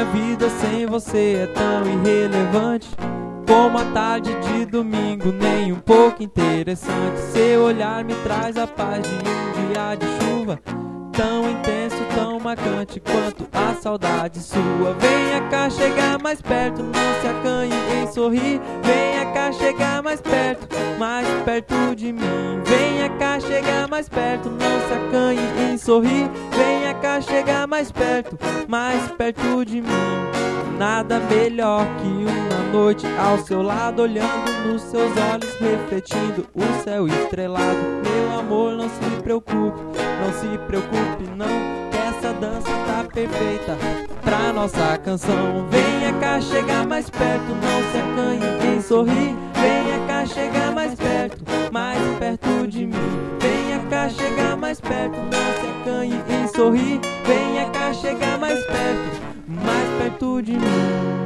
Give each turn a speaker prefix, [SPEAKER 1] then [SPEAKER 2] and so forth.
[SPEAKER 1] vida sem você é tão irrelevante como a tarde de domingo, nem um pouco interessante. Seu olhar me traz a paz de um dia de chuva, tão intenso, tão marcante quanto a saudade sua. Venha cá chegar mais perto, não se acanhe em sorrir. Venha cá chegar mais perto de mim. Venha cá chegar mais perto, não se acanhe em sorrir. Venha cá chegar mais perto de mim. Nada melhor que uma noite ao seu lado, olhando nos seus olhos, refletindo o céu estrelado. Meu amor, não se preocupe não, que essa dança tá perfeita pra nossa canção. Venha cá chegar mais perto, não se acanhe em sorrir. Venha cá chegar mais perto de mim. Venha cá chegar mais perto, não se acanhe em sorrir. Venha cá chegar mais perto de mim.